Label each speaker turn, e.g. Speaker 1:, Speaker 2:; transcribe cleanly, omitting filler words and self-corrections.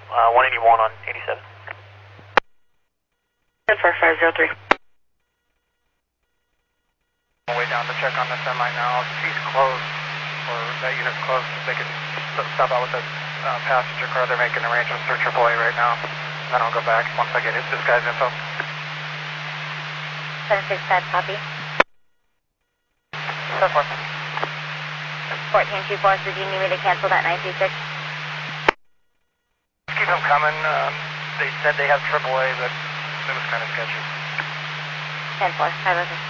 Speaker 1: 181 on 87.
Speaker 2: 14503.
Speaker 3: Way down to check on the semi now. He's closed, or that unit's closed. They can stop out with the passenger car. They're making arrangements for AAA right now. Then I'll go back once I get this guy's info.
Speaker 4: 765, copy.
Speaker 3: 10-4.
Speaker 4: 1424, so do you need me to cancel that 936?
Speaker 3: Keep them coming. They said they have AAA, but it was kind of sketchy.
Speaker 4: 10-4, 506.